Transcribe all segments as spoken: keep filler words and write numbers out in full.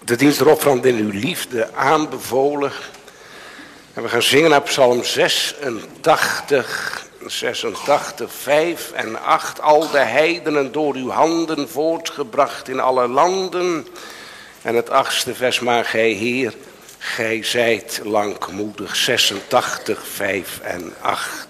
De dienst erop van in uw liefde aanbevolen. En we gaan zingen naar Psalm zesentachtig, zesentachtig, vijf en acht. Al de heidenen door uw handen voortgebracht in alle landen. En het achtste vers, maar gij Heer, gij zijt langmoedig. zesentachtig, vijf en acht.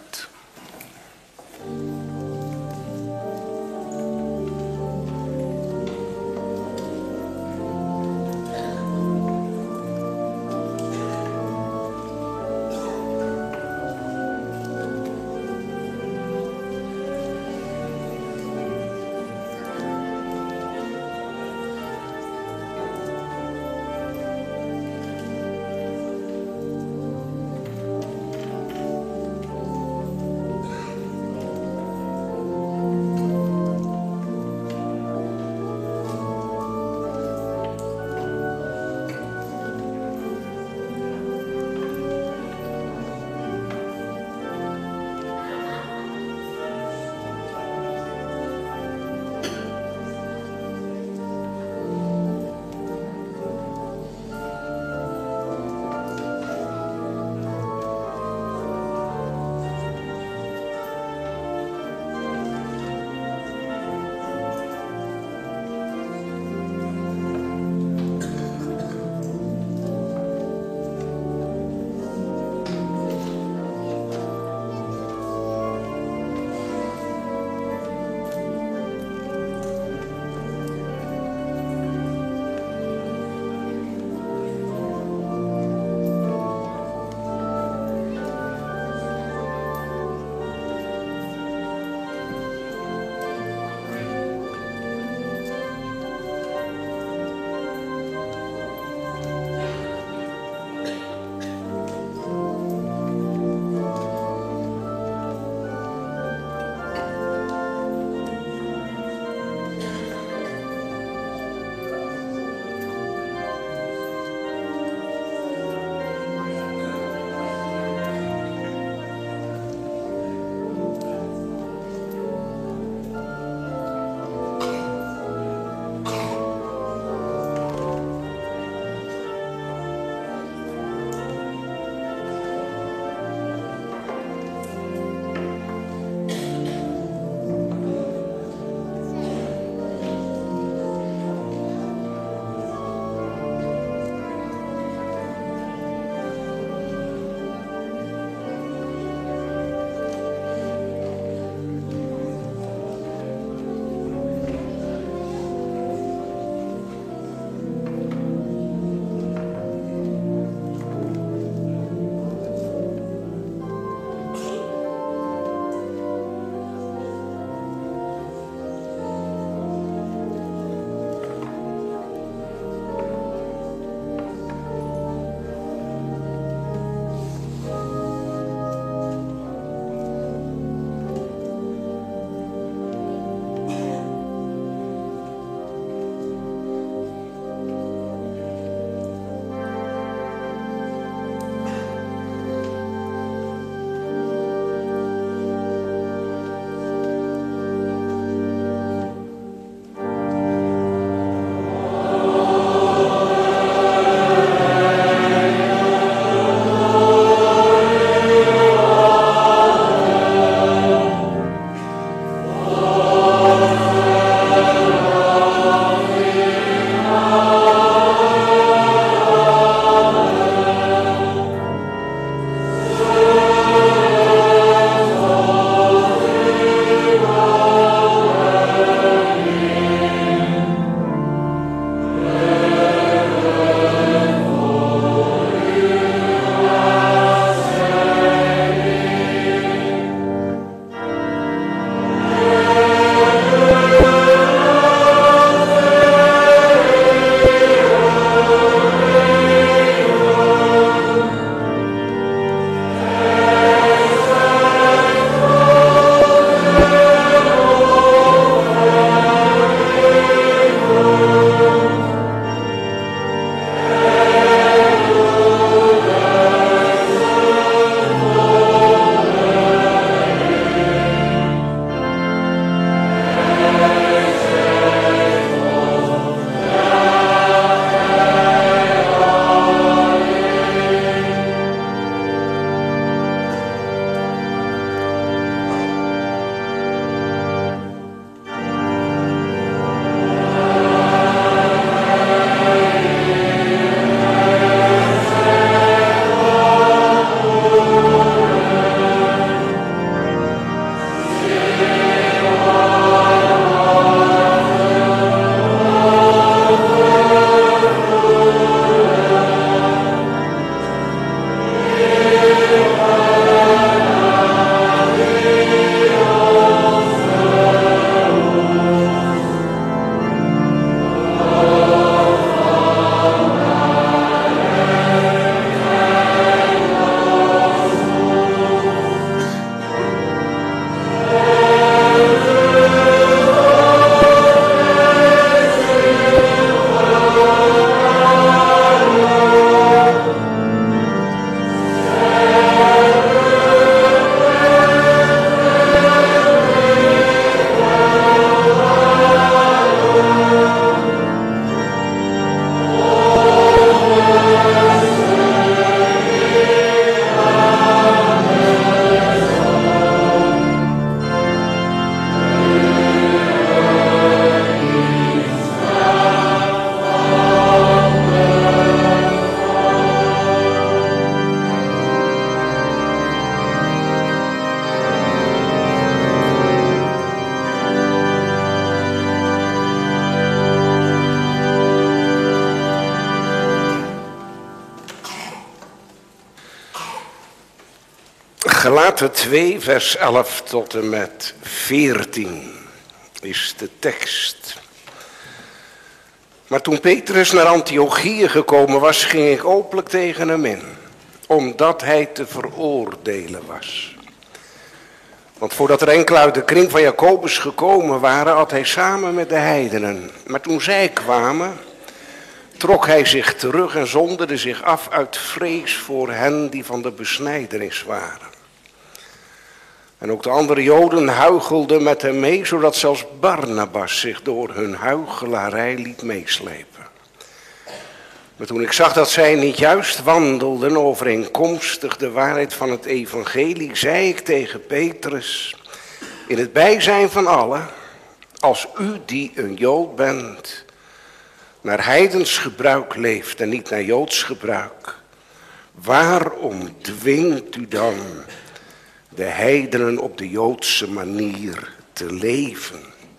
Galaten twee, vers elf tot en met veertien is de tekst. Maar toen Petrus naar Antiochië gekomen was, ging ik openlijk tegen hem in, omdat hij te veroordelen was. Want voordat er enkele uit de kring van Jacobus gekomen waren, had hij samen met de heidenen. Maar toen zij kwamen, trok hij zich terug en zonderde zich af uit vrees voor hen die van de besnijdenis waren. En ook de andere Joden huichelden met hem mee, zodat zelfs Barnabas zich door hun huichelarij liet meeslepen. Maar toen ik zag dat zij niet juist wandelden overeenkomstig de waarheid van het evangelie, zei ik tegen Petrus, in het bijzijn van allen, als u die een Jood bent, naar heidens gebruik leeft en niet naar Joods gebruik, waarom dwingt u dan de heidenen op de Joodse manier te leven?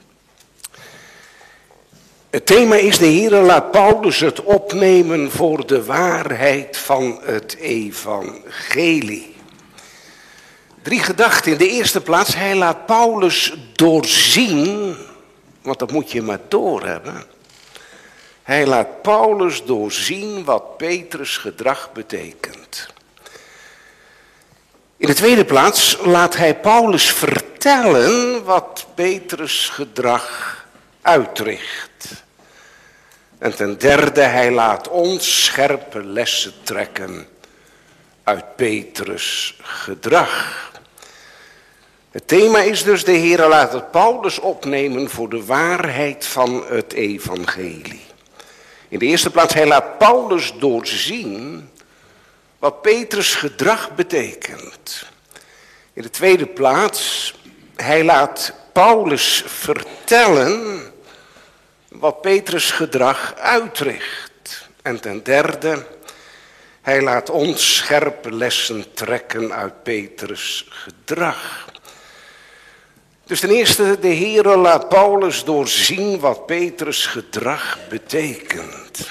Het thema is: de Heere laat Paulus het opnemen voor de waarheid van het evangelie. Drie gedachten. In de eerste plaats, hij laat Paulus doorzien, want dat moet je maar doorhebben. Hij laat Paulus doorzien wat Petrus' gedrag betekent. In de tweede plaats laat hij Paulus vertellen wat Petrus' gedrag uitricht. En ten derde, hij laat ons scherpe lessen trekken uit Petrus' gedrag. Het thema is dus: de Heere laat het Paulus opnemen voor de waarheid van het evangelie. In de eerste plaats, hij laat Paulus doorzien wat Petrus' gedrag betekent. In de tweede plaats, hij laat Paulus vertellen wat Petrus' gedrag uitricht. En ten derde, hij laat ons scherpe lessen trekken uit Petrus' gedrag. Dus ten eerste, de Heere laat Paulus doorzien wat Petrus' gedrag betekent.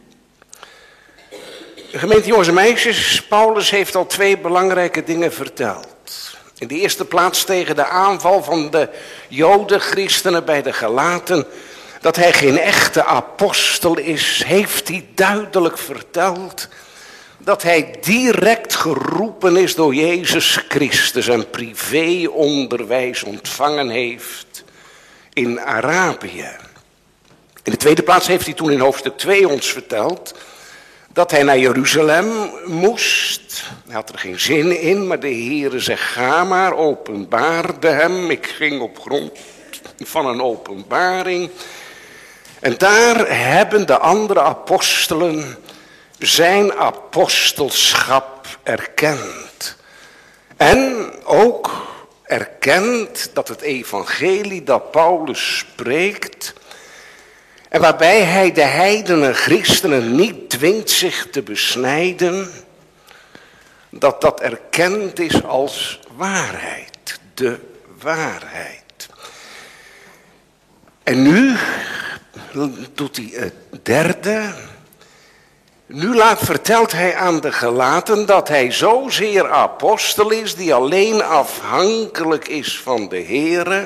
Gemeente jongens en meisjes, Paulus heeft al twee belangrijke dingen verteld. In de eerste plaats tegen de aanval van de Joden, christenen bij de Galaten, dat hij geen echte apostel is, heeft hij duidelijk verteld. Dat hij direct geroepen is door Jezus Christus en privéonderwijs ontvangen heeft in Arabië. In de tweede plaats heeft hij toen in hoofdstuk twee ons verteld dat hij naar Jeruzalem moest. Hij had er geen zin in, maar de Heere zegt: ga maar, openbaarde hem. Ik ging op grond van een openbaring. En daar hebben de andere apostelen zijn apostelschap erkend. En ook erkend dat het evangelie dat Paulus spreekt, en waarbij hij de heidenen christenen niet dwingt zich te besnijden, dat dat erkend is als waarheid, de waarheid. En nu doet hij het derde. Nu laat, vertelt hij aan de Galaten dat hij zozeer apostel is, die alleen afhankelijk is van de Heere,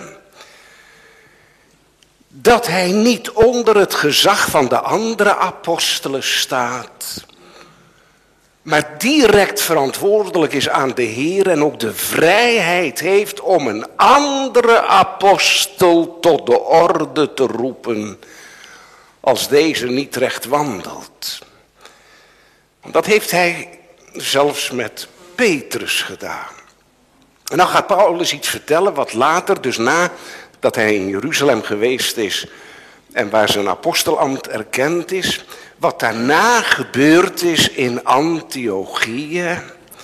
dat hij niet onder het gezag van de andere apostelen staat, maar direct verantwoordelijk is aan de Heer en ook de vrijheid heeft om een andere apostel tot de orde te roepen als deze niet recht wandelt. Dat heeft hij zelfs met Petrus gedaan. En dan gaat Paulus iets vertellen wat later, dus nadat hij in Jeruzalem geweest is en waar zijn apostelambt erkend is, wat daarna gebeurd is in Antiochië.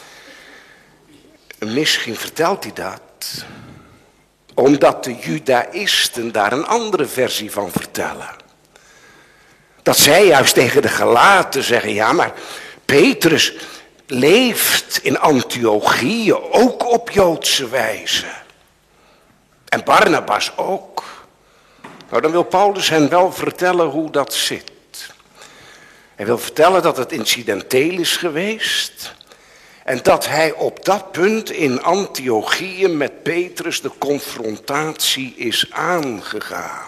Misschien vertelt hij dat omdat de Judaïsten daar een andere versie van vertellen. Dat zij juist tegen de Galaten zeggen: ja, maar Petrus leeft in Antiochië ook op Joodse wijze. En Barnabas ook. Nou, dan wil Paulus hen wel vertellen hoe dat zit. Hij wil vertellen dat het incidenteel is geweest. En dat hij op dat punt in Antiochië met Petrus de confrontatie is aangegaan.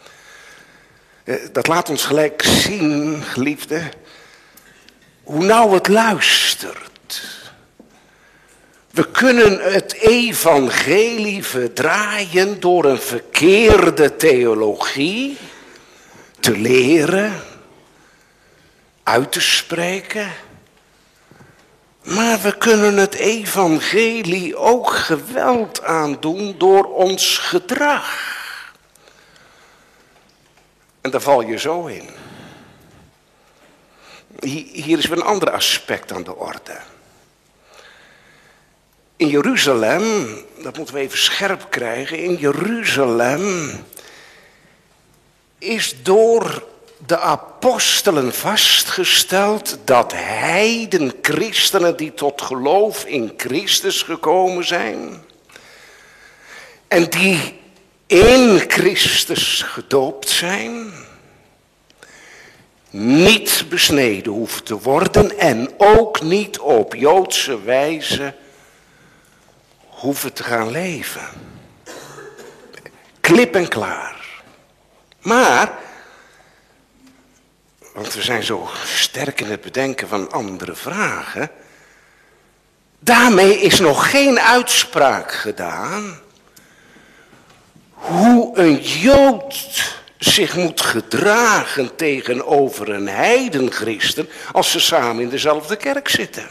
Dat laat ons gelijk zien, geliefde, hoe nauw het luistert. We kunnen het evangelie verdraaien door een verkeerde theologie te leren, uit te spreken. Maar we kunnen het evangelie ook geweld aandoen door ons gedrag. En daar val je zo in. Hier is weer een ander aspect aan de orde. In Jeruzalem, dat moeten we even scherp krijgen, in Jeruzalem is door de apostelen vastgesteld dat heidenchristenen die tot geloof in Christus gekomen zijn en die in Christus gedoopt zijn, niet besneden hoeven te worden en ook niet op Joodse wijze hoeven te gaan leven. Klip en klaar. Maar, want we zijn zo sterk in het bedenken van andere vragen, daarmee is nog geen uitspraak gedaan hoe een Jood zich moet gedragen tegenover een heidenchristen als ze samen in dezelfde kerk zitten.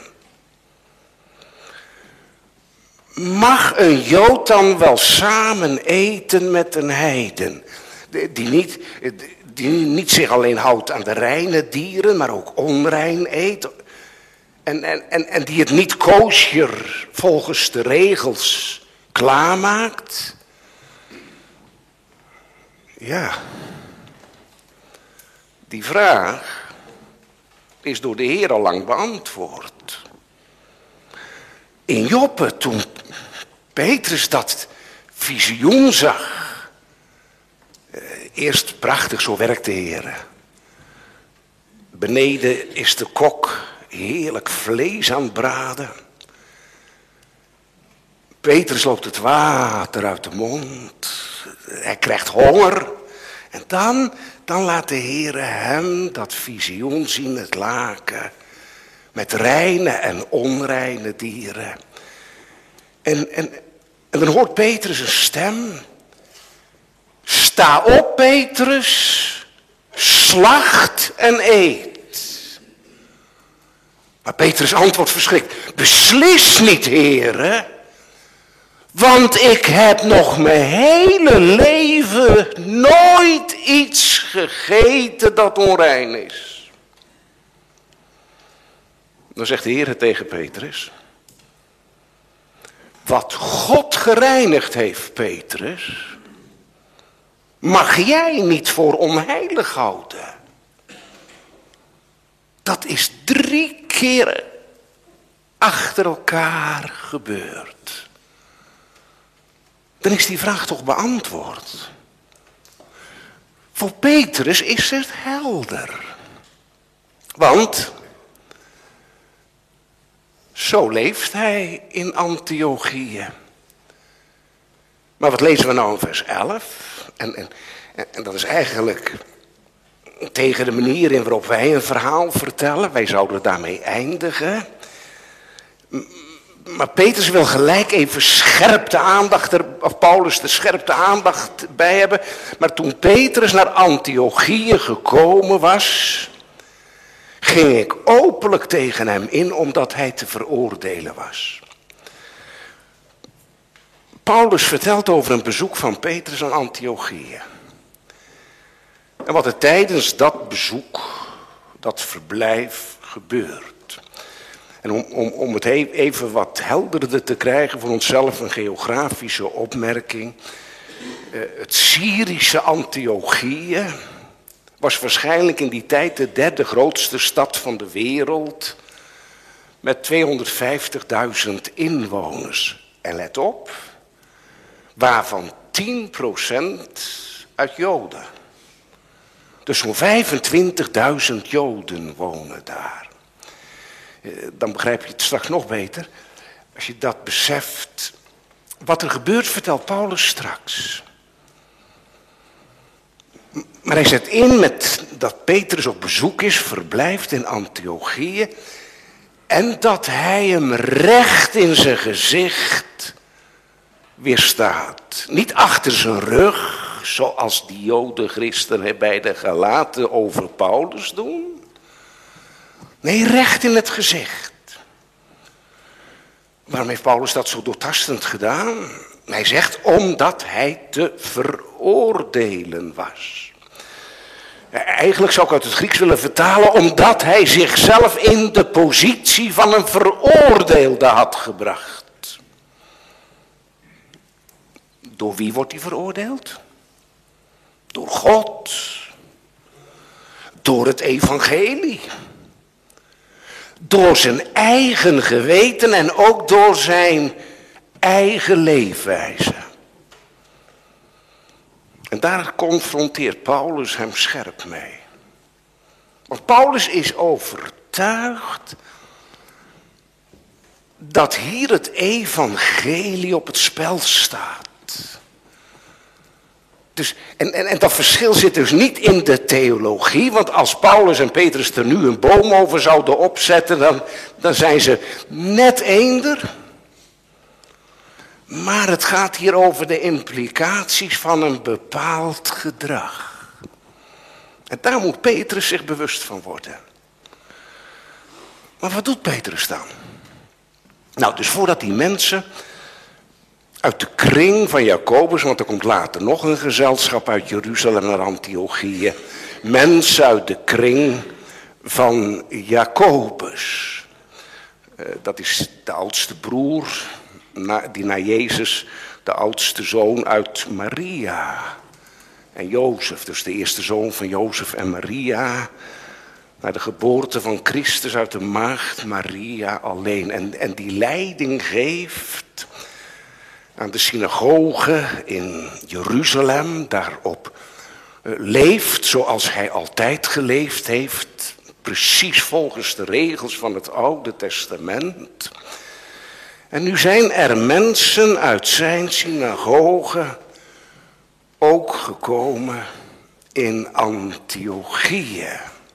Mag een Jood dan wel samen eten met een heiden? Die niet, die niet zich alleen houdt aan de reine dieren, maar ook onrein eet. En, en, en, en die het niet kosher volgens de regels klaarmaakt. Ja, die vraag is door de Heer al lang beantwoord. In Joppe, toen Petrus dat visioen zag. Eerst prachtig, zo werkt de Heer. Beneden is de kok heerlijk vlees aan het braden. Petrus loopt het water uit de mond. Hij krijgt honger. En dan, dan laat de Heer hem dat visioen zien, het laken. Met reine en onreine dieren. En, en, en dan hoort Petrus een stem. Sta op, Petrus. Slacht en eet. Maar Petrus antwoordt verschrikt. Beslis niet, Heere. Want ik heb nog mijn hele leven nooit iets gegeten dat onrein is. Dan zegt de Heer tegen Petrus. Wat God gereinigd heeft, Petrus, mag jij niet voor onheilig houden. Dat is drie keer achter elkaar gebeurd. Dan is die vraag toch beantwoord. Voor Petrus is het helder. Want zo leeft hij in Antiochië. Maar wat lezen we nou in vers elf? En, en, en dat is eigenlijk tegen de manier in waarop wij een verhaal vertellen. Wij zouden daarmee eindigen. Maar Petrus wil gelijk even scherp de aandacht, er, of Paulus de scherp de aandacht bij hebben. Maar toen Petrus naar Antiochië gekomen was, ging ik openlijk tegen hem in omdat hij te veroordelen was. Paulus vertelt over een bezoek van Petrus aan Antiochië. En wat er tijdens dat bezoek, dat verblijf, gebeurt. En om, om, om het even wat helderder te krijgen voor onszelf, een geografische opmerking. Uh, het Syrische Antiochië was waarschijnlijk in die tijd de derde grootste stad van de wereld. Met tweehonderdvijftigduizend inwoners. En let op, waarvan tien procent uit Joden. Dus zo'n vijfentwintigduizend Joden wonen daar. Dan begrijp je het straks nog beter. Als je dat beseft. Wat er gebeurt, vertelt Paulus straks. Maar hij zet in met dat Petrus op bezoek is, verblijft in Antiochië. En dat hij hem recht in zijn gezicht weerstaat. Niet achter zijn rug, zoals die Joden christenen bij de Galaten over Paulus doen. Nee, recht in het gezicht. Waarom heeft Paulus dat zo doortastend gedaan? Hij zegt omdat hij te veroordelen was. Eigenlijk zou ik uit het Grieks willen vertalen, omdat hij zichzelf in de positie van een veroordeelde had gebracht. Door wie wordt hij veroordeeld? Door God. Door het evangelie. Door zijn eigen geweten en ook door zijn eigen leefwijze. En daar confronteert Paulus hem scherp mee. Want Paulus is overtuigd dat hier het evangelie op het spel staat. Dus, en, en, en dat verschil zit dus niet in de theologie, want als Paulus en Petrus er nu een boom over zouden opzetten, dan, dan zijn ze net eender. Maar het gaat hier over de implicaties van een bepaald gedrag. En daar moet Petrus zich bewust van worden. Maar wat doet Petrus dan? Nou, dus voordat die mensen uit de kring van Jacobus, want er komt later nog een gezelschap uit Jeruzalem naar Antiochië. Mensen uit de kring van Jacobus. Uh, dat is de oudste broer, na, die na Jezus, de oudste zoon uit Maria. En Jozef, dus de eerste zoon van Jozef en Maria. Naar de geboorte van Christus uit de maagd Maria alleen. En, en die leiding geeft aan de synagoge in Jeruzalem, daarop leeft zoals hij altijd geleefd heeft, precies volgens de regels van het Oude Testament. En nu zijn er mensen uit zijn synagoge ook gekomen in Antiochië.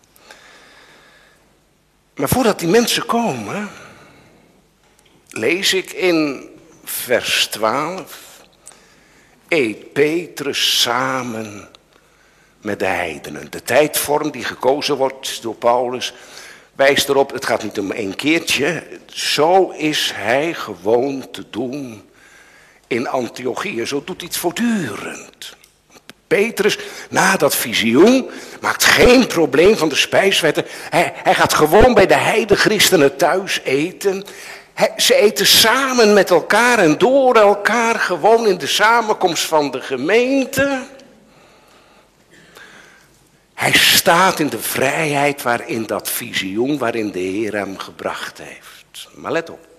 Maar voordat die mensen komen, lees ik in vers twaalf, eet Petrus samen met de heidenen. De tijdvorm die gekozen wordt door Paulus wijst erop, het gaat niet om één keertje. Zo is hij gewoon te doen in Antiochië. Zo doet hij het voortdurend. Petrus, na dat visioen, maakt geen probleem van de spijswetten. Hij, hij gaat gewoon bij de heidenchristenen thuis eten. Hij, ze eten samen met elkaar en door elkaar, gewoon in de samenkomst van de gemeente. Hij staat in de vrijheid waarin dat visioen, waarin de Heer hem gebracht heeft. Maar let op.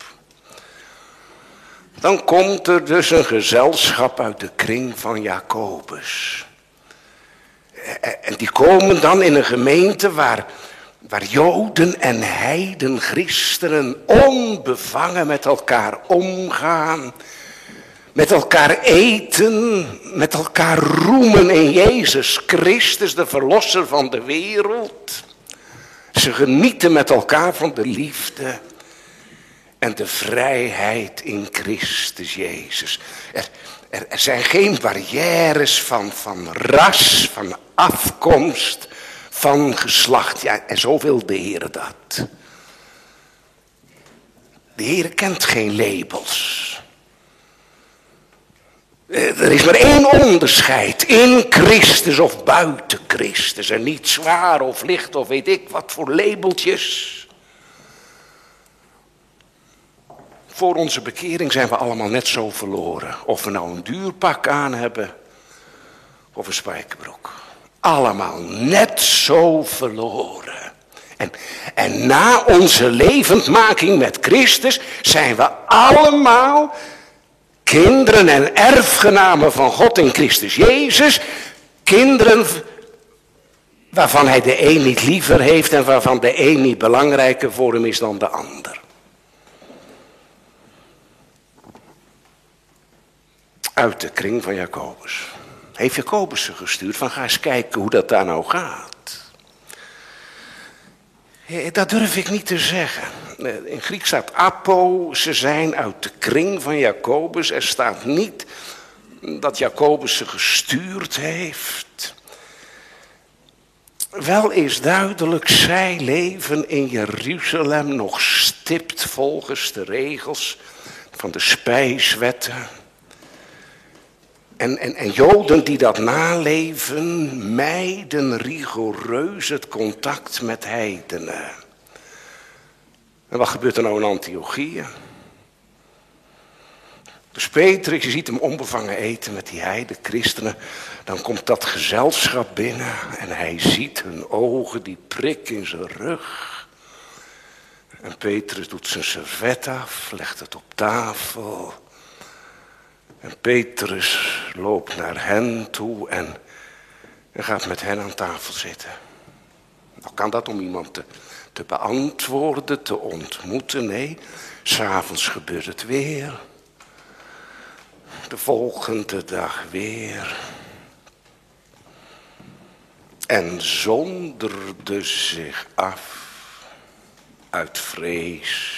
Dan komt er dus een gezelschap uit de kring van Jacobus. En die komen dan in een gemeente waar, waar Joden en heiden, christenen onbevangen met elkaar omgaan. Met elkaar eten, met elkaar roemen in Jezus Christus, de verlosser van de wereld. Ze genieten met elkaar van de liefde en de vrijheid in Christus Jezus. Er, er, er zijn geen barrières van, van ras, van afkomst, van geslacht. Ja, en zo wil de Heer dat. De Heer kent geen labels. Er is maar één onderscheid, in Christus of buiten Christus. En niet zwaar of licht of weet ik wat voor labeltjes. Voor onze bekering zijn we allemaal net zo verloren. Of we nou een duur pak aan hebben of een spijkerbroek. Allemaal net zo verloren. En, en na onze levendmaking met Christus zijn we allemaal kinderen en erfgenamen van God in Christus Jezus. Kinderen Waarvan hij de een niet liever heeft en waarvan de een niet belangrijker voor hem is dan de ander. Uit de kring van Jacobus. Heeft Jacobus ze gestuurd van ga eens kijken hoe dat daar nou gaat. Dat durf ik niet te zeggen. In Grieks staat apo, ze zijn uit de kring van Jacobus. Er staat niet dat Jacobus ze gestuurd heeft. Wel is duidelijk, zij leven in Jeruzalem nog stipt volgens de regels van de spijswetten. En, en, en Joden die dat naleven, mijden rigoureus het contact met heidenen. En wat gebeurt er nou in Antiochië? Dus Petrus, je ziet hem onbevangen eten met die heiden, christenen. Dan komt dat gezelschap binnen en hij ziet hun ogen, die prik in zijn rug. En Petrus doet zijn servet af, legt het op tafel. En Petrus loopt naar hen toe en, en gaat met hen aan tafel zitten. Nou kan dat om iemand te, te beantwoorden, te ontmoeten. Nee, 's avonds gebeurt het weer. De volgende dag weer. En zonderde zich af uit vrees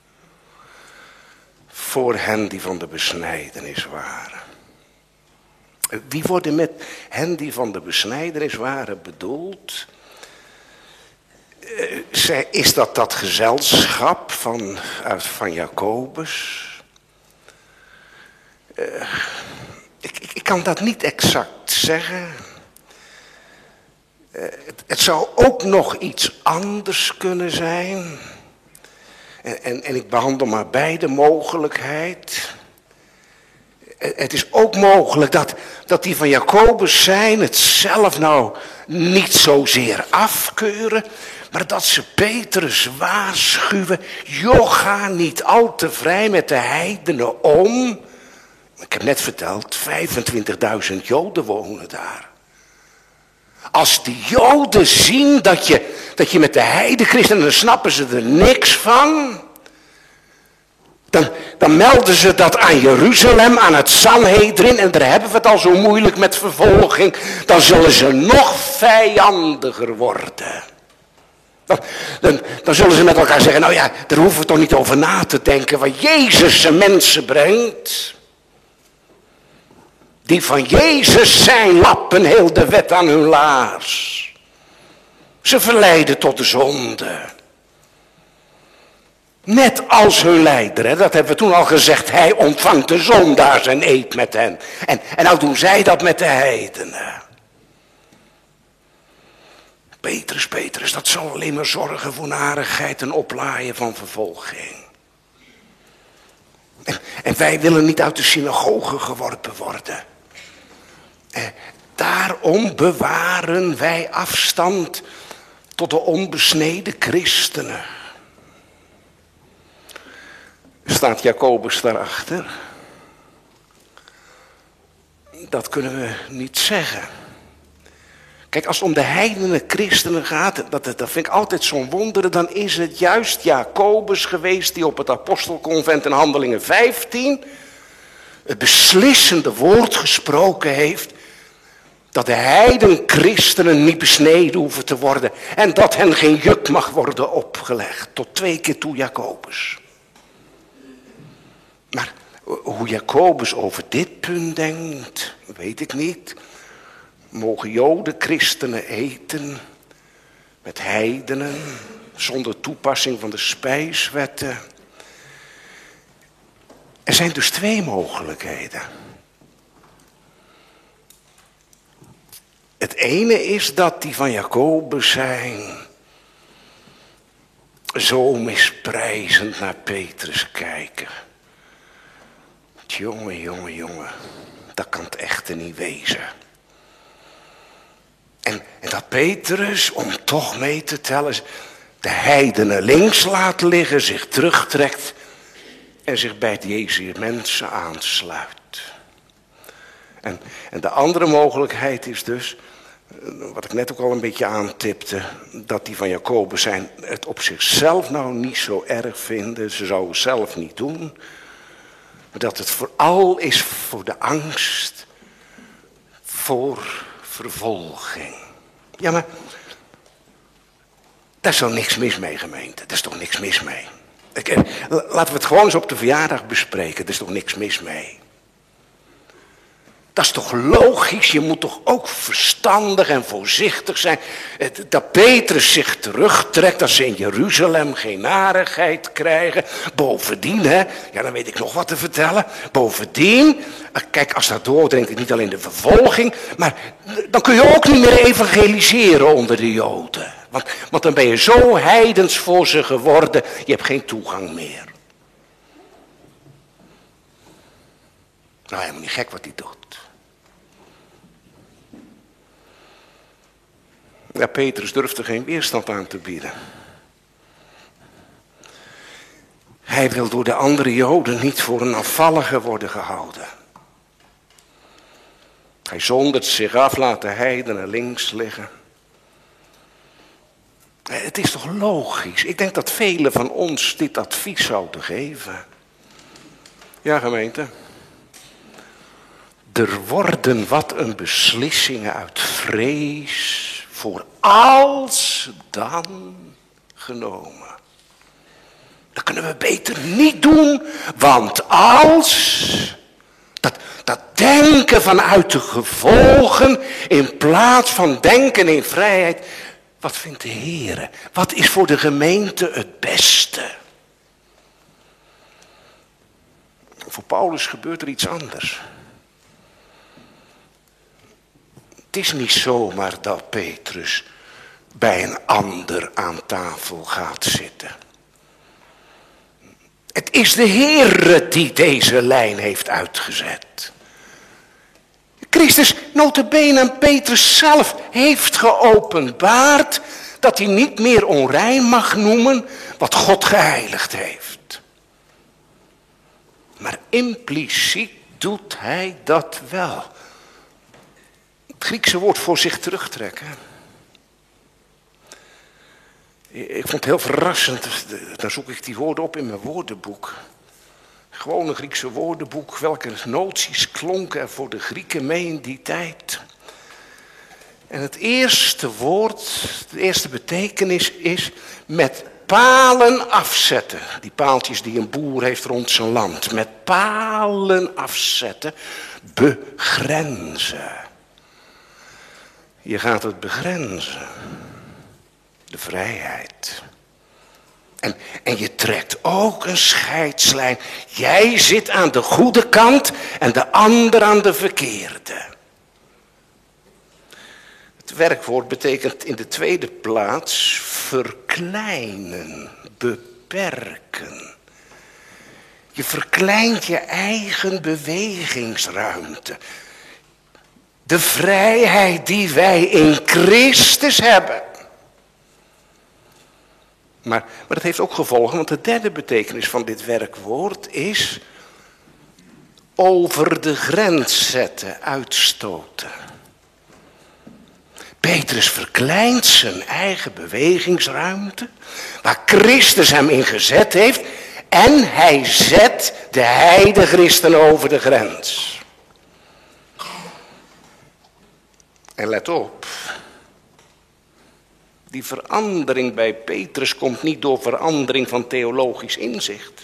voor hen die van de besnijdenis waren. Wie worden met hen die van de besnijdenis waren bedoeld? Is dat dat gezelschap van, van Jacobus? Uh, ik, ik, ik kan dat niet exact zeggen. Uh, het, het zou ook nog iets anders kunnen zijn. En, en, en ik behandel maar beide mogelijkheid. Het is ook mogelijk dat, dat die van Jacobus zijn het zelf nou niet zozeer afkeuren, maar dat ze Petrus waarschuwen, joh, ga niet al te vrij met de heidenen om. Ik heb net verteld, vijfentwintigduizend Joden wonen daar. Als die Joden zien dat je, dat je met de heidenchristenen, dan snappen ze er niks van. Dan, dan melden ze dat aan Jeruzalem, aan het Sanhedrin. En daar hebben we het al zo moeilijk met vervolging. Dan zullen ze nog vijandiger worden. Dan, dan, dan zullen ze met elkaar zeggen, nou ja, daar hoeven we toch niet over na te denken. Wat Jezus zijn mensen brengt. Die van Jezus zijn lappen heel de wet aan hun laars. Ze verleiden tot de zonde. Net als hun leider, hè? Dat hebben we toen al gezegd. Hij ontvangt de zondaars en eet met hen. En, en nou doen zij dat met de heidenen. Petrus, Petrus, dat zal alleen maar zorgen voor narigheid en oplaaien van vervolging. En, en wij willen niet uit de synagoge geworpen worden. Eh, daarom bewaren wij afstand tot de onbesneden christenen. Staat Jacobus daarachter? Dat kunnen we niet zeggen. Kijk, als het om de heidenen christenen gaat, dat, dat vind ik altijd zo'n wonder, dan is het juist Jacobus geweest die op het apostelconvent in Handelingen vijftien het beslissende woord gesproken heeft dat de heidenchristenen niet besneden hoeven te worden en dat hen geen juk mag worden opgelegd. Tot twee keer toe Jacobus. Maar hoe Jacobus over dit punt denkt, weet ik niet. Mogen Joden christenen eten met heidenen zonder toepassing van de spijswetten? Er zijn dus twee mogelijkheden. Het ene is dat die van Jacobus zijn zo misprijzend naar Petrus kijken. Jongen, jongen, jongen, dat kan het echte niet wezen. En, en dat Petrus, om toch mee te tellen, de heidenen links laat liggen, zich terugtrekt en zich bij deze mensen aansluit. En, en de andere mogelijkheid is dus Wat ik net ook al een beetje aantipte, dat die van Jacobus zijn het op zichzelf nou niet zo erg vinden. Ze zouden het zelf niet doen. Maar dat het vooral is voor de angst voor vervolging. Ja, maar daar is toch niks mis mee, gemeente? Daar is toch niks mis mee? Ik, laten we het gewoon eens op de verjaardag bespreken. Er is toch niks mis mee? Dat is toch logisch? Je moet toch ook verstandig en voorzichtig zijn. Dat Petrus zich terugtrekt, dat ze in Jeruzalem geen narigheid krijgen. Bovendien, hè, ja, dan weet ik nog wat te vertellen. Bovendien, kijk, als dat doordringt, niet alleen de vervolging, maar dan kun je ook niet meer evangeliseren onder de Joden. Want, want dan ben je zo heidens voor ze geworden, je hebt geen toegang meer. Nou, helemaal niet gek wat hij doet. Ja, Petrus durfde geen weerstand aan te bieden. Hij wil door de andere Joden niet voor een afvallige worden gehouden. Hij zondert zich af, laat de heidenen links liggen. Het is toch logisch? Ik denk dat velen van ons dit advies zouden geven. Ja, gemeente. Er worden wat een beslissingen uit vrees voor als dan genomen. Dat kunnen we beter niet doen, want als, dat, dat denken vanuit de gevolgen in plaats van denken in vrijheid. Wat vindt de Heer? Wat is voor de gemeente het beste? Voor Paulus gebeurt er iets anders. Het is niet zomaar dat Petrus bij een ander aan tafel gaat zitten. Het is de Heer die deze lijn heeft uitgezet. Christus, nota bene aan Petrus zelf, heeft geopenbaard dat hij niet meer onrein mag noemen wat God geheiligd heeft. Maar impliciet doet hij dat wel. Het Griekse woord voor zich terugtrekken. Ik vond het heel verrassend, dan zoek ik die woorden op in mijn woordenboek. Gewoon een Griekse woordenboek, welke noties klonken er voor de Grieken mee in die tijd. En het eerste woord, de eerste betekenis is met palen afzetten. Die paaltjes die een boer heeft rond zijn land. Met palen afzetten, begrenzen. Je gaat het begrenzen. De vrijheid. En, en je trekt ook een scheidslijn. Jij zit aan de goede kant en de ander aan de verkeerde. Het werkwoord betekent in de tweede plaats verkleinen, beperken. Je verkleint je eigen bewegingsruimte. De vrijheid die wij in Christus hebben. Maar, maar dat heeft ook gevolgen, want de derde betekenis van dit werkwoord is over de grens zetten, uitstoten. Petrus verkleint zijn eigen bewegingsruimte, waar Christus hem in gezet heeft, en hij zet de heidenchristen over de grens. En let op. Die verandering bij Petrus komt niet door verandering van theologisch inzicht.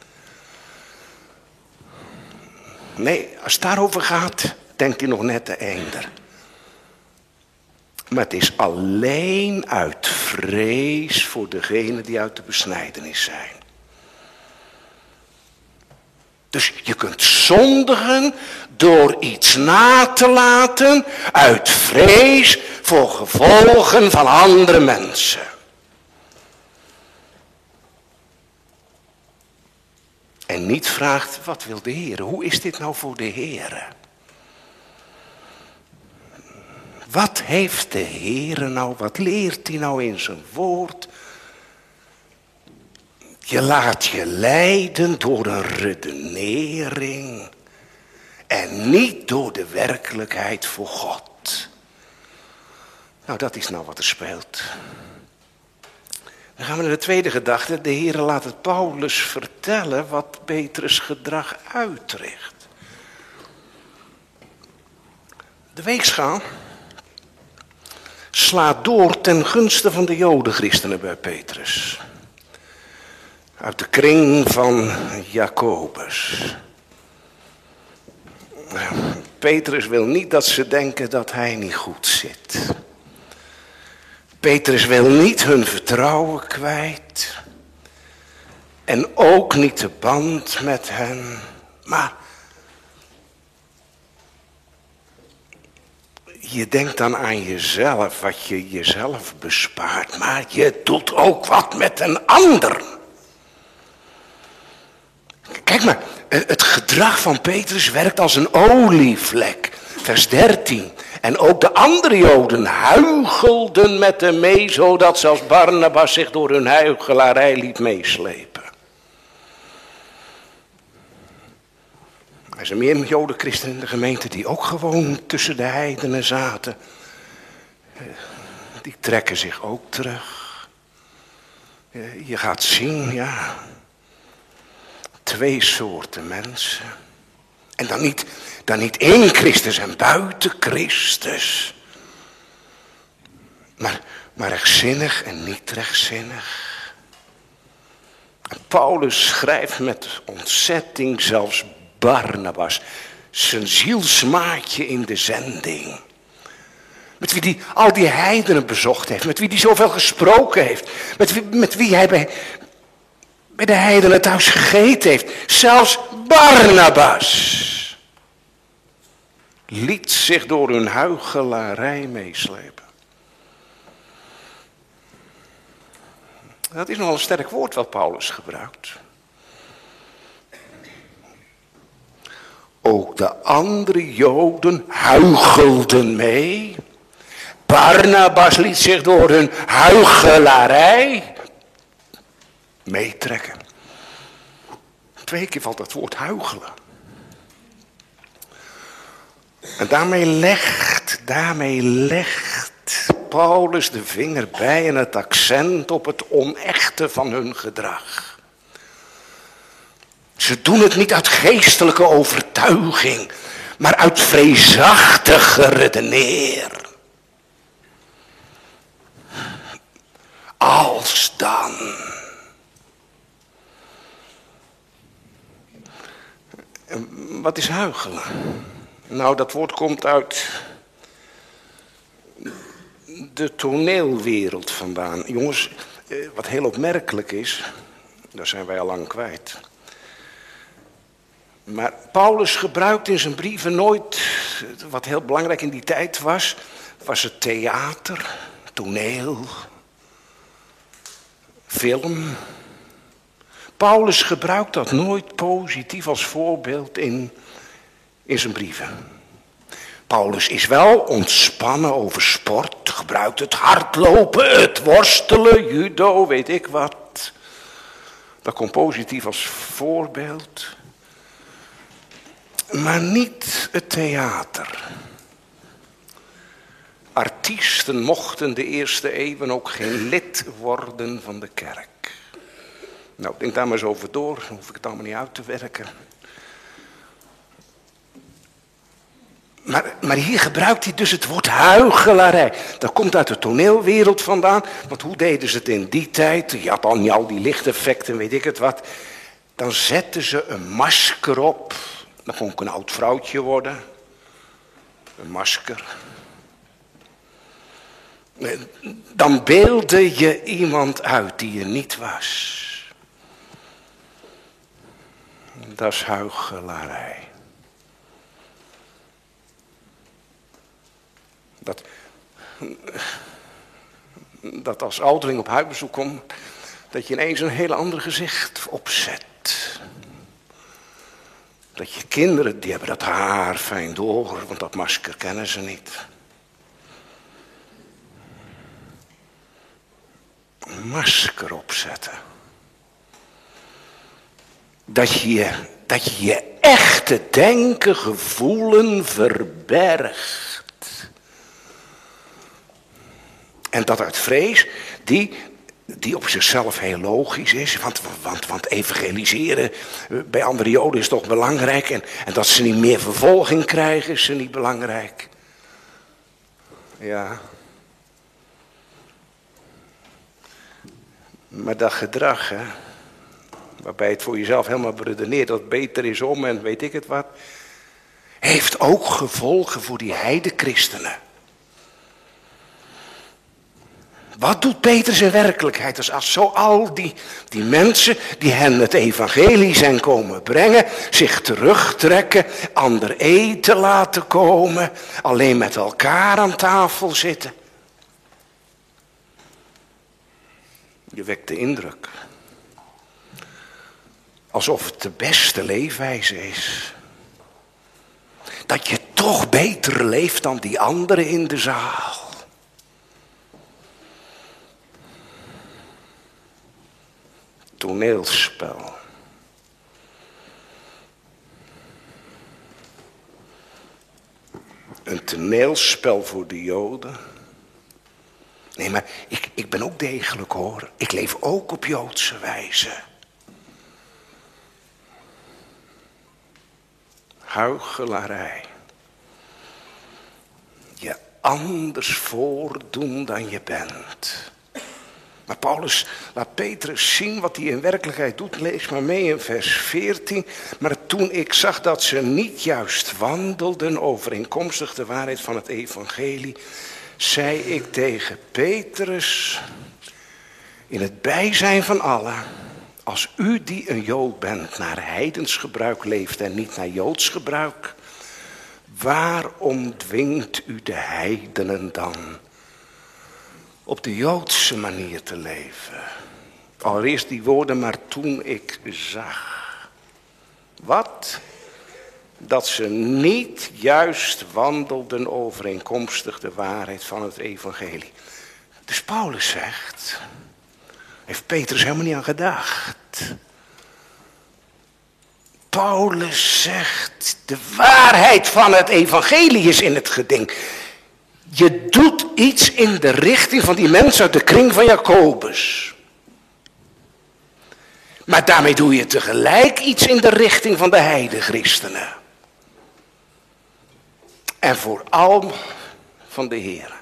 Nee, als het daarover gaat, denkt hij nog net te eender. Maar het is alleen uit vrees voor degenen die uit de besnijdenis zijn. Dus je kunt zondigen door iets na te laten uit vrees voor gevolgen van andere mensen. En niet vraagt, wat wil de Heer? Hoe is dit nou voor de Heer? Wat heeft de Heer nou, wat leert hij nou in zijn woord? Je laat je leiden door een redenering en niet door de werkelijkheid voor God. Nou, dat is nou wat er speelt. Dan gaan we naar de tweede gedachte. De Heer laat het Paulus vertellen wat Petrus' gedrag uitricht. De weegschaal slaat door ten gunste van de Jodenchristenen bij Petrus. Uit de kring van Jacobus. Petrus wil niet dat ze denken dat hij niet goed zit. Petrus wil niet hun vertrouwen kwijt. En ook niet de band met hen. Maar je denkt dan aan jezelf, wat je jezelf bespaart. Maar je doet ook wat met een ander. Kijk maar, het gedrag van Petrus werkt als een olievlek. Vers dertien. En ook de andere Joden huichelden met hem mee, zodat zelfs Barnabas zich door hun huichelarij liet meeslepen. Er zijn meer Jodenchristenen in de gemeente die ook gewoon tussen de heidenen zaten. Die trekken zich ook terug. Je gaat zien, ja, twee soorten mensen. En dan niet, dan niet in Christus en buiten Christus. Maar, maar rechtzinnig en niet rechtzinnig. En Paulus schrijft met ontzetting zelfs Barnabas, zijn zielsmaatje in de zending. Met wie hij al die heidenen bezocht heeft. Met wie hij zoveel gesproken heeft. Met wie, met wie hij bij, bij de heidenen thuis gegeten heeft. Zelfs Barnabas liet zich door hun huichelarij meeslepen. Dat is nogal een sterk woord wat Paulus gebruikt. Ook de andere Joden huichelden mee. Barnabas liet zich door hun huichelarij meetrekken. Twee keer valt het woord huichelen. En daarmee legt, daarmee legt Paulus de vinger bij en het accent op het onechte van hun gedrag. Ze doen het niet uit geestelijke overtuiging, maar uit vreesachtig geredeneer. Als dan. Wat is huichelen? Nou, dat woord komt uit de toneelwereld vandaan. Jongens, wat heel opmerkelijk is, daar zijn wij al lang kwijt. Maar Paulus gebruikt in zijn brieven nooit, wat heel belangrijk in die tijd was, was het theater, toneel, film. Paulus gebruikt dat nooit positief als voorbeeld in, in zijn brieven. Paulus is wel ontspannen over sport, gebruikt het hardlopen, het worstelen, judo, weet ik wat. Dat komt positief als voorbeeld. Maar niet het theater. Artiesten mochten de eerste eeuwen ook geen lid worden van de kerk. Nou, denk daar maar eens over door, dan hoef ik het allemaal niet uit te werken. Maar, maar hier gebruikt hij dus het woord huichelarij. Dat komt uit de toneelwereld vandaan. Want hoe deden ze het in die tijd? Je had al niet al die lichteffecten, weet ik het wat. Dan zetten ze een masker op. Dan kon ik een oud vrouwtje worden. Een masker. Dan beelde je iemand uit die je niet was. Dat is huichelarij. Dat, dat als ouderling op huisbezoek komt, dat je ineens een heel ander gezicht opzet. Dat je kinderen, die hebben dat haar fijn door, want dat masker kennen ze niet. Een masker opzetten. Dat je, dat je je echte denken, gevoelen verbergt. En dat uit vrees, die, die op zichzelf heel logisch is. Want, want, want evangeliseren bij andere Joden is toch belangrijk. En, en dat ze niet meer vervolging krijgen is ze niet belangrijk. Ja. Maar dat gedrag, hè, waarbij het voor jezelf helemaal beredeneert dat het beter is om en weet ik het wat, heeft ook gevolgen voor die heidenchristenen. Wat doet Petrus in werkelijkheid? Dus als zo al die, die mensen die hen het evangelie zijn komen brengen, zich terugtrekken, ander eten laten komen, alleen met elkaar aan tafel zitten. Je wekt de indruk alsof het de beste leefwijze is. Dat je toch beter leeft dan die anderen in de zaal. Toneelspel. Een toneelspel voor de Joden. Nee, maar ik, ik ben ook degelijk hoor. Ik leef ook op Joodse wijze. Huichelarij. Je anders voordoen dan je bent. Maar Paulus laat Petrus zien wat hij in werkelijkheid doet. Lees maar mee in vers veertien. Maar toen ik zag dat ze niet juist wandelden overeenkomstig de waarheid van het evangelie, zei ik tegen Petrus in het bijzijn van allen: als u die een Jood bent naar heidens gebruik leeft en niet naar Joods gebruik, waarom dwingt u de heidenen dan op de Joodse manier te leven? Allereerst die woorden, maar toen ik zag. Wat? Dat ze niet juist wandelden overeenkomstig de waarheid van het evangelie. Dus Paulus zegt, heeft Petrus helemaal niet aan gedacht. Paulus zegt, de waarheid van het evangelie is in het geding. Je doet iets in de richting van die mensen uit de kring van Jacobus. Maar daarmee doe je tegelijk iets in de richting van de heidenchristenen. En vooral van de Heer.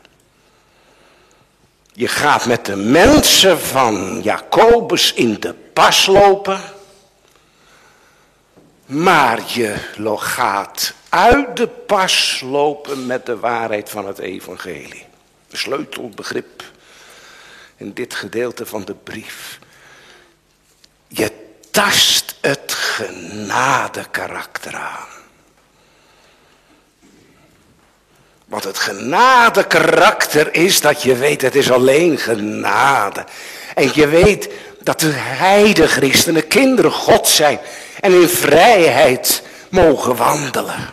Je gaat met de mensen van Jacobus in de pas lopen. Maar je gaat uit de pas lopen met de waarheid van het evangelie. Een sleutelbegrip in dit gedeelte van de brief. Je tast het genadekarakter aan. Want het genadekarakter is dat je weet, het is alleen genade. En je weet dat de heidenchristenen kinderen God zijn en in vrijheid mogen wandelen.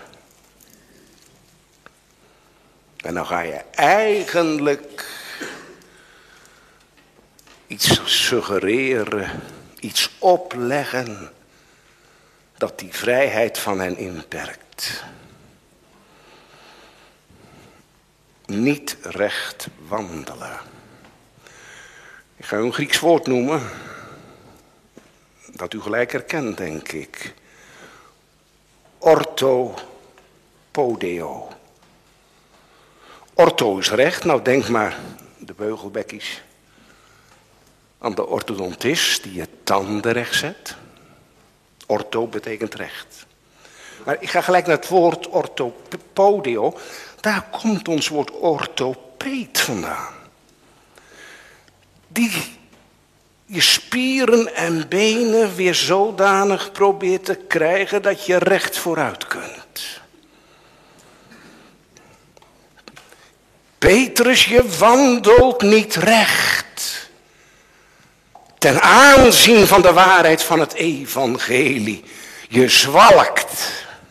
En dan ga je eigenlijk iets suggereren, iets opleggen dat die vrijheid van hen inperkt. Niet recht wandelen. Ik ga u een Grieks woord noemen, dat u gelijk herkent, denk ik. Orthopodeo. Ortho is recht, nou denk maar de beugelbekkies aan de orthodontist die je tanden recht zet. Ortho betekent recht. Maar ik ga gelijk naar het woord orthopodeo. Daar komt ons woord orthopeet vandaan. Die je spieren en benen weer zodanig probeert te krijgen dat je recht vooruit kunt. Petrus, je wandelt niet recht. Ten aanzien van de waarheid van het evangelie. Je zwalkt.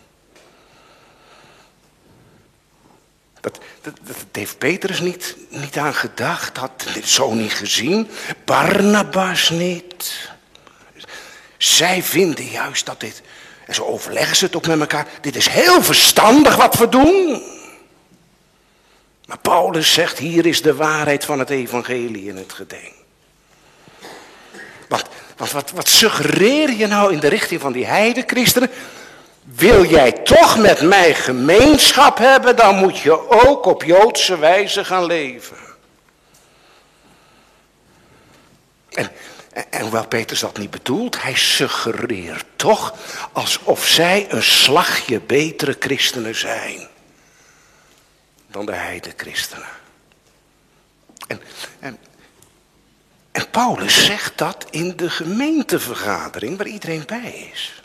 Dat, dat, dat heeft Petrus niet, niet aan gedacht, had dit zo niet gezien. Barnabas niet. Zij vinden juist dat dit, en zo overleggen ze het ook met elkaar, dit is heel verstandig wat we doen. Maar Paulus zegt, hier is de waarheid van het evangelie in het geding. Want, want wat, wat suggereer je nou in de richting van die heidenchristenen? Wil jij toch met mij gemeenschap hebben, dan moet je ook op Joodse wijze gaan leven. En, en, en hoewel Petrus dat niet bedoelt, hij suggereert toch alsof zij een slagje betere christenen zijn dan de heidenchristenen. En, en, en Paulus zegt dat in de gemeentevergadering waar iedereen bij is.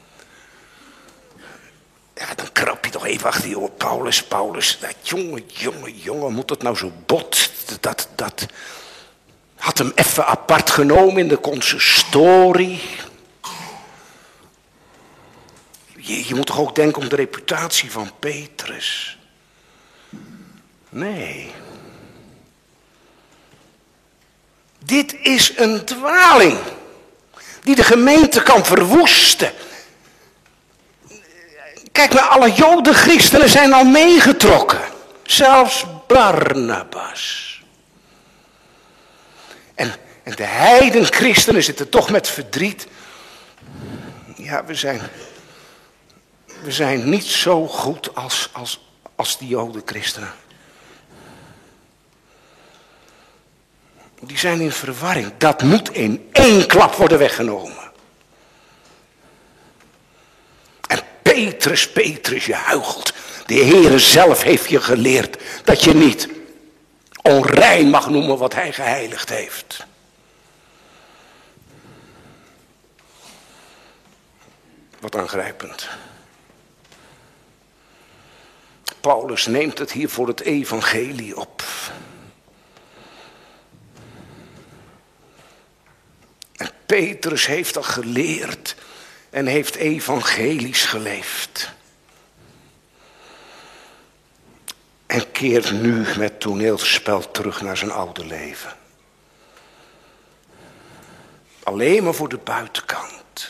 Ja, dan krap je toch even achter je oor. Paulus, Paulus, dat jongen, jongen, jongen, moet dat nou zo bot? Dat, dat had hem even apart genomen in de consistorie. Je, je moet toch ook denken om de reputatie van Petrus? Nee. Dit is een dwaling die de gemeente kan verwoesten. Kijk, maar alle Jodenchristenen zijn al meegetrokken. Zelfs Barnabas. En, en de heidenchristenen zitten toch met verdriet. Ja, we zijn, we zijn niet zo goed als, als, als die Jodenchristenen. Die zijn in verwarring. Dat moet in één klap worden weggenomen. En Petrus, Petrus, je huichelt. De Heere zelf heeft je geleerd dat je niet onrein mag noemen wat hij geheiligd heeft. Wat aangrijpend. Paulus neemt het hier voor het evangelie op. En Petrus heeft dat geleerd en heeft evangelisch geleefd. En keert nu met toneelspel terug naar zijn oude leven. Alleen maar voor de buitenkant.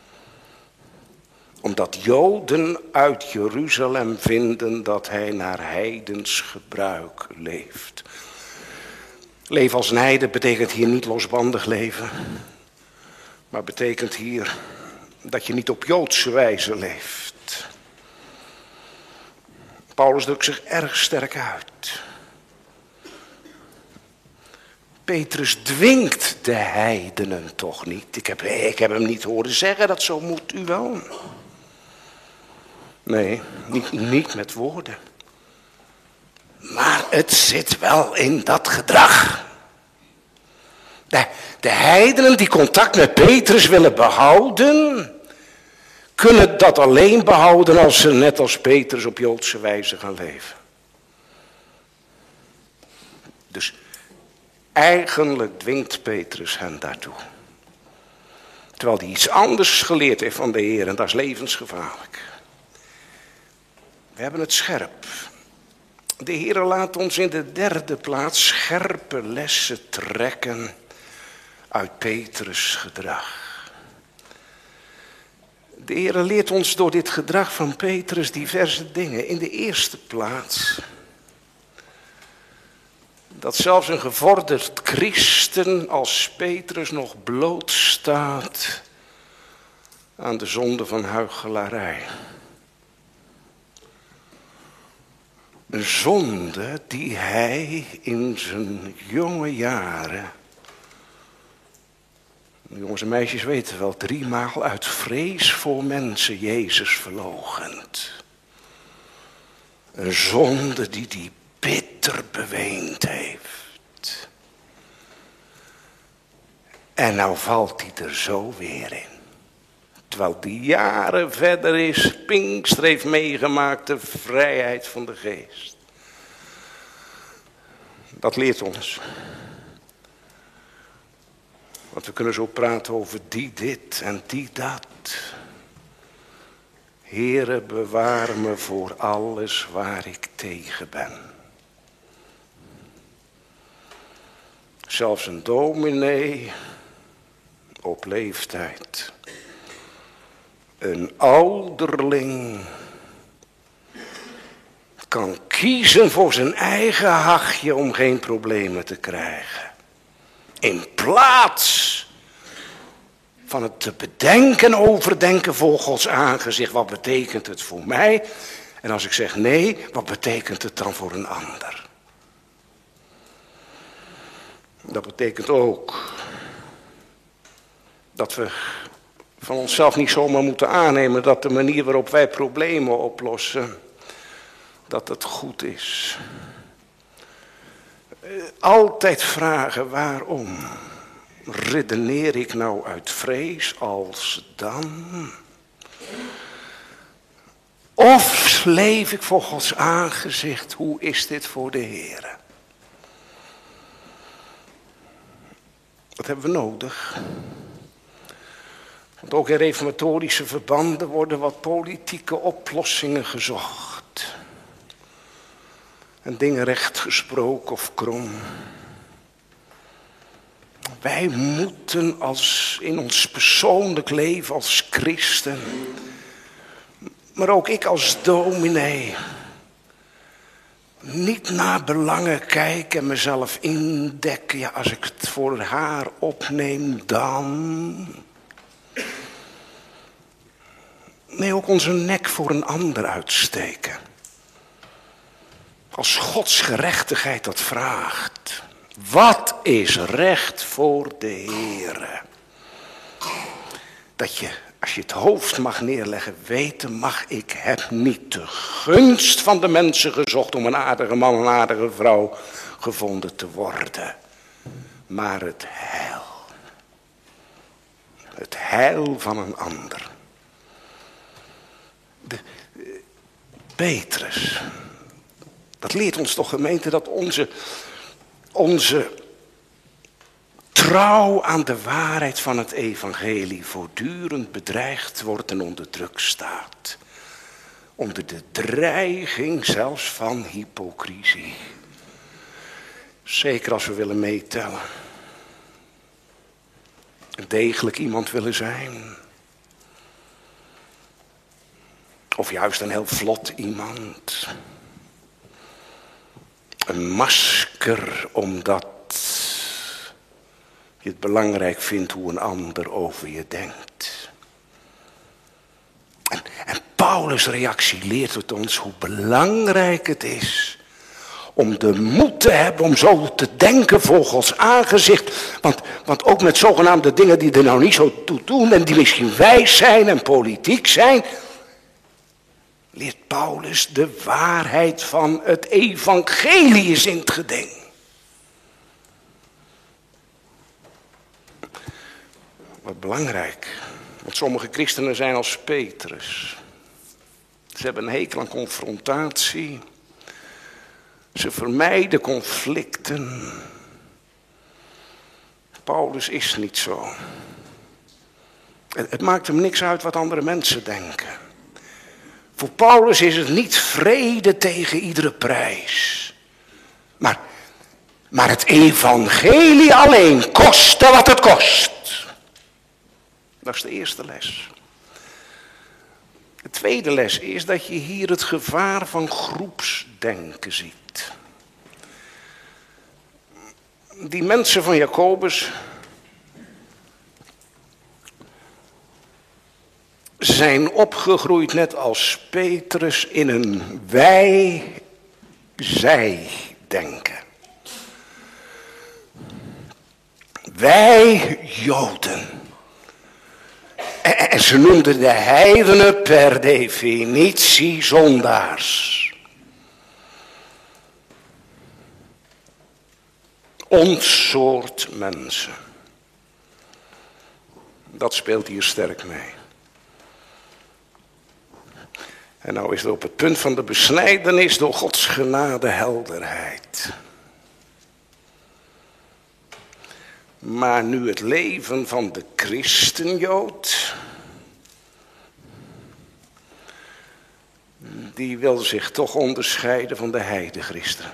Omdat Joden uit Jeruzalem vinden dat hij naar heidens gebruik leeft. Leven als een heiden betekent hier niet losbandig leven. Maar betekent hier dat je niet op Joodse wijze leeft. Paulus drukt zich erg sterk uit. Petrus dwingt de heidenen toch niet. Ik heb, ik heb hem niet horen zeggen dat zo moet u wel. Nee, niet, niet met woorden. Maar het zit wel in dat gedrag. De, de heidenen die contact met Petrus willen behouden, kunnen dat alleen behouden als ze net als Petrus op Joodse wijze gaan leven. Dus eigenlijk dwingt Petrus hen daartoe. Terwijl hij iets anders geleerd heeft van de Heer en dat is levensgevaarlijk. We hebben het scherp. De Heer laat ons in de derde plaats scherpe lessen trekken uit Petrus' gedrag. De Heer leert ons door dit gedrag van Petrus diverse dingen. In de eerste plaats dat zelfs een gevorderd christen als Petrus nog blootstaat aan de zonde van huichelarij. Een zonde die hij in zijn jonge jaren, jongens en meisjes weten wel, driemaal uit vrees voor mensen Jezus verloochent. Een zonde die hij bitter beweend heeft. En nou valt hij er zo weer in. Terwijl die jaren verder is, Pinkster heeft meegemaakt de vrijheid van de geest. Dat leert ons. Want we kunnen zo praten over die dit en die dat. Heere, bewaar me voor alles waar ik tegen ben. Zelfs een dominee op leeftijd. Een ouderling kan kiezen voor zijn eigen hachje om geen problemen te krijgen. In plaats van het te bedenken, overdenken voor Gods aangezicht. Wat betekent het voor mij? En als ik zeg nee, wat betekent het dan voor een ander? Dat betekent ook dat we van onszelf niet zomaar moeten aannemen dat de manier waarop wij problemen oplossen, dat het goed is. Altijd vragen waarom. Redeneer ik nou uit vrees als dan? Of leef ik voor Gods aangezicht? Hoe is dit voor de Heer? Dat hebben we nodig. Want ook in reformatorische verbanden worden wat politieke oplossingen gezocht. En dingen rechtgesproken of krom. Wij moeten als in ons persoonlijk leven als christen, maar ook ik als dominee, niet naar belangen kijken en mezelf indekken. Ja, als ik het voor haar opneem, dan. Nee, ook onze nek voor een ander uitsteken. Als Gods gerechtigheid dat vraagt. Wat is recht voor de Heere? Dat je, als je het hoofd mag neerleggen, weten mag, ik heb niet de gunst van de mensen gezocht om een aardige man, een aardige vrouw gevonden te worden. Maar het heil. Het heil van een ander. De, Petrus. Dat leert ons toch, gemeente, dat onze... Onze trouw aan de waarheid van het evangelie voortdurend bedreigd wordt en onder druk staat. Onder de dreiging zelfs van hypocrisie. Zeker als we willen meetellen. Een degelijk iemand willen zijn. Of juist een heel vlot iemand. Een masker omdat je het belangrijk vindt hoe een ander over je denkt. En, en Paulus' reactie leert het ons hoe belangrijk het is om de moed te hebben om zo te denken voor Gods aangezicht. Want, want ook met zogenaamde dingen die er nou niet zo toe doen en die misschien wijs zijn en politiek zijn, leert Paulus de waarheid van het evangelie is in het geding. Wat belangrijk. Want sommige christenen zijn als Petrus. Ze hebben een hekel aan confrontatie. Ze vermijden conflicten. Paulus is niet zo. Het maakt hem niks uit wat andere mensen denken. Voor Paulus is het niet vrede tegen iedere prijs. Maar, maar het evangelie alleen, koste wat het kost. Dat is de eerste les. De tweede les is dat je hier het gevaar van groepsdenken ziet. Die mensen van Jacobus zijn opgegroeid net als Petrus in een wij-zij denken. Wij Joden. En ze noemden de heidenen per definitie zondaars. Ons soort mensen. Dat speelt hier sterk mee. En nou is er op het punt van de besnijdenis door Gods genade helderheid. Maar nu het leven van de christenjood, die wil zich toch onderscheiden van de heidenchristenen.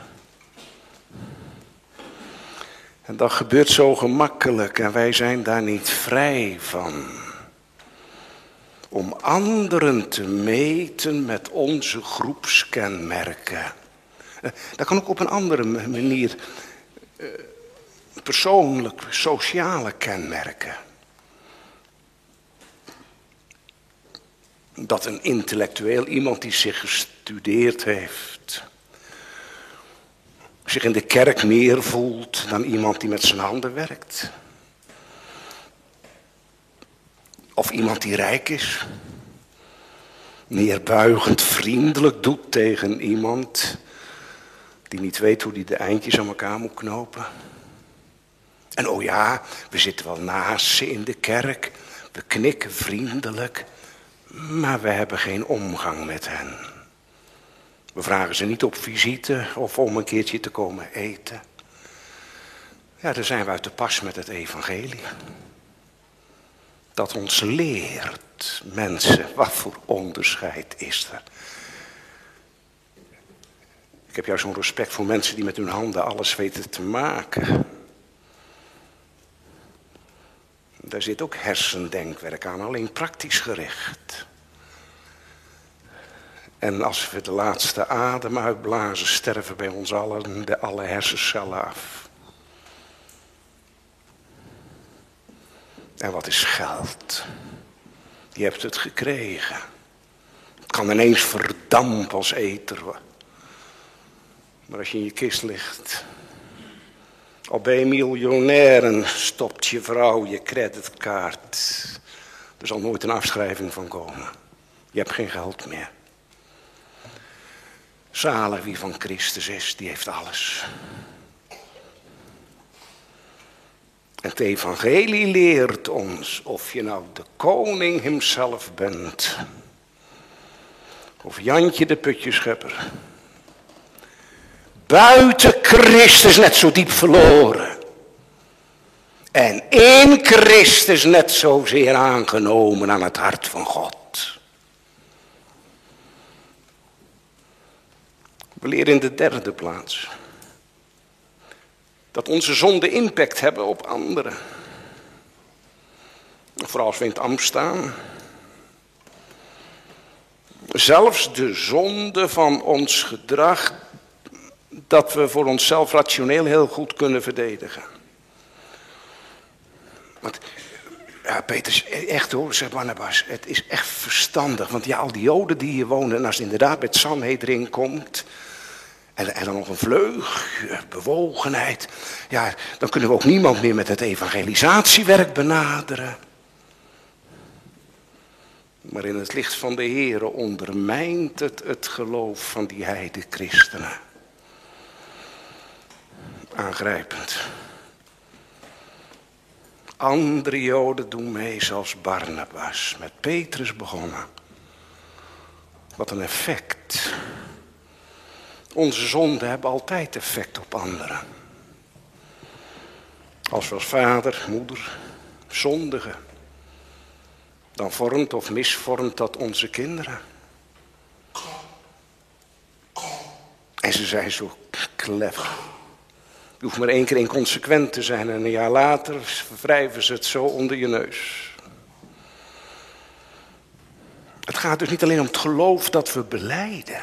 En dat gebeurt zo gemakkelijk en wij zijn daar niet vrij van. Om anderen te meten met onze groepskenmerken. Dat kan ook op een andere manier uh, persoonlijk, sociale kenmerken. Dat een intellectueel, iemand die zich gestudeerd heeft, zich in de kerk meer voelt dan iemand die met zijn handen werkt. Of iemand die rijk is, neerbuigend, vriendelijk doet tegen iemand die niet weet hoe die de eindjes aan elkaar moet knopen. En oh ja, we zitten wel naast ze in de kerk, we knikken vriendelijk, maar we hebben geen omgang met hen. We vragen ze niet op visite of om een keertje te komen eten. Ja, dan zijn we uit de pas met het evangelie. Dat ons leert, mensen, wat voor onderscheid is er. Ik heb juist zo'n respect voor mensen die met hun handen alles weten te maken. Daar zit ook hersendenkwerk aan, alleen praktisch gericht. En als we de laatste adem uitblazen, sterven bij ons allen de alle hersencellen af. En wat is geld? Je hebt het gekregen. Het kan ineens verdampen als eter. Maar als je in je kist ligt, al ben je miljonair en stopt je vrouw je creditkaart. Er zal nooit een afschrijving van komen. Je hebt geen geld meer. Zalig wie van Christus is, die heeft alles. Het evangelie leert ons, of je nou de koning hemzelf bent, of Jantje de putjeschepper, buiten Christus net zo diep verloren. En in Christus net zozeer aangenomen aan het hart van God. We leren in de derde plaats dat onze zonden impact hebben op anderen. Vooral als we in het ambt staan. Zelfs de zonde van ons gedrag, dat we voor onszelf rationeel heel goed kunnen verdedigen. Want, ja, Petrus, echt hoor, zegt Barnabas, het is echt verstandig. Want ja, al die Joden die hier wonen, en als het inderdaad met Sanhedrin komt, en, en dan nog een vleug, bewogenheid, ja, dan kunnen we ook niemand meer met het evangelisatiewerk benaderen. Maar in het licht van de Here ondermijnt het het geloof van die heidenchristenen. Aangrijpend. Andere Joden doen mee zoals Barnabas, met Petrus begonnen. Wat een effect. Onze zonden hebben altijd effect op anderen. Als we als vader, moeder zondigen, dan vormt of misvormt dat onze kinderen. En ze zijn zo clever. Je hoeft maar één keer inconsequent te zijn en een jaar later wrijven ze het zo onder je neus. Het gaat dus niet alleen om het geloof dat we belijden.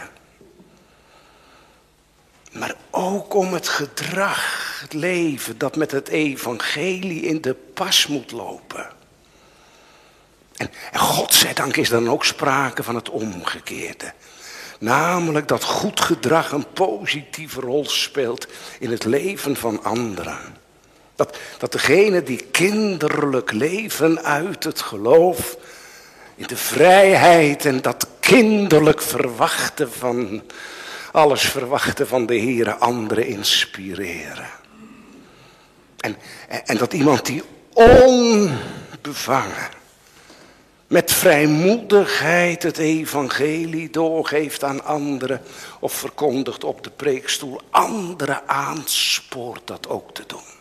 Maar ook om het gedrag, het leven dat met het evangelie in de pas moet lopen. En, en godzijdank is er dan ook sprake van het omgekeerde. Namelijk dat goed gedrag een positieve rol speelt in het leven van anderen. Dat, dat degene die kinderlijk leven uit het geloof, in de vrijheid en dat kinderlijk verwachten van, alles verwachten van de Heere, anderen inspireren. En, en, en dat iemand die onbevangen, met vrijmoedigheid het evangelie doorgeeft aan anderen of verkondigt op de preekstoel, anderen aanspoort dat ook te doen.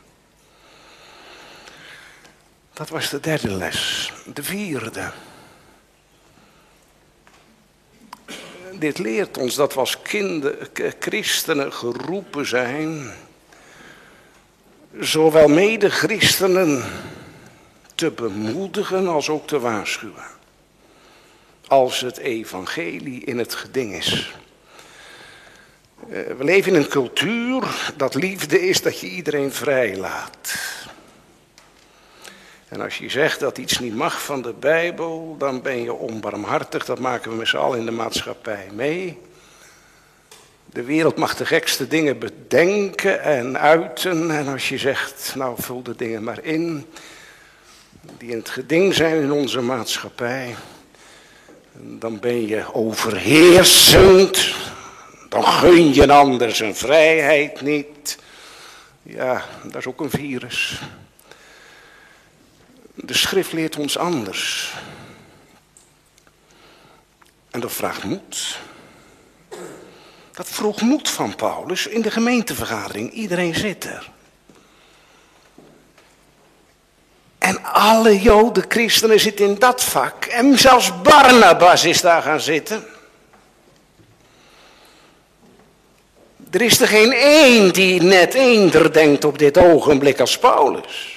Dat was de derde les. De vierde. Dit leert ons dat we als kinderen, christenen geroepen zijn, zowel mede-christenen te bemoedigen als ook te waarschuwen. Als het evangelie in het geding is. We leven in een cultuur dat liefde is dat je iedereen vrijlaat. En als je zegt dat iets niet mag van de Bijbel, dan ben je onbarmhartig. Dat maken we met z'n allen in de maatschappij mee. De wereld mag de gekste dingen bedenken en uiten. En als je zegt, nou vul de dingen maar in, die in het geding zijn in onze maatschappij, dan ben je overheersend. Dan gun je een ander zijn vrijheid niet. Ja, dat is ook een virus. De schrift leert ons anders. En dat vraagt moed. Dat vroeg moed van Paulus in de gemeentevergadering. Iedereen zit er. En alle Joden, christenen zitten in dat vak. En zelfs Barnabas is daar gaan zitten. Er is er geen één die net eender denkt op dit ogenblik als Paulus.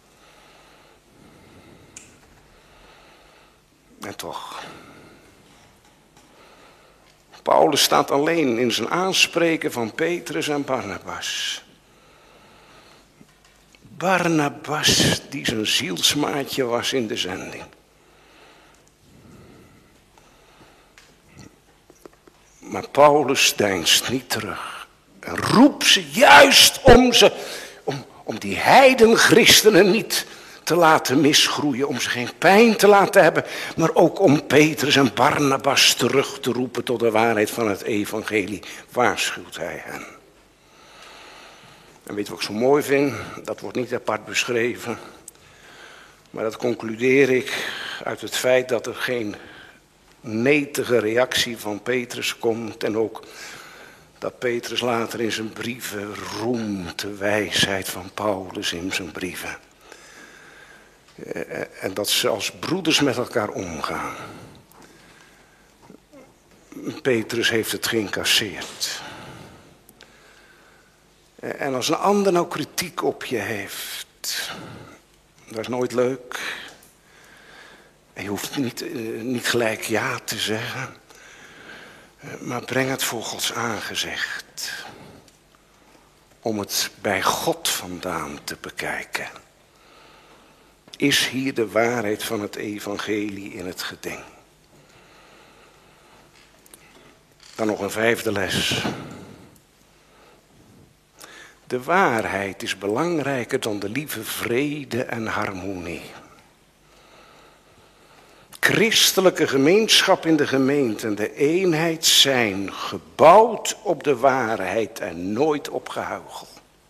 En toch. Paulus staat alleen in zijn aanspreken van Petrus en Barnabas. Barnabas die zijn zielsmaatje was in de zending. Maar Paulus deinst niet terug. En roept ze juist om ze, om, om die heidenchristenen niet te laten misgroeien. Om ze geen pijn te laten hebben. Maar ook om Petrus en Barnabas terug te roepen tot de waarheid van het evangelie. Waarschuwt hij hen. En weet je wat ik zo mooi vind? Dat wordt niet apart beschreven. Maar dat concludeer ik uit het feit dat er geen netige reactie van Petrus komt. En ook dat Petrus later in zijn brieven roemt de wijsheid van Paulus in zijn brieven. En dat ze als broeders met elkaar omgaan. Petrus heeft het geïncasseerd. En als een ander nou kritiek op je heeft, dat is nooit leuk. En je hoeft niet, niet gelijk ja te zeggen. Maar breng het voor Gods aangezicht. Om het bij God vandaan te bekijken. Is hier de waarheid van het evangelie in het geding? Dan nog een vijfde les. De waarheid is belangrijker dan de lieve vrede en harmonie. Christelijke gemeenschap in de gemeente en de eenheid zijn gebouwd op de waarheid en nooit op gehuichel.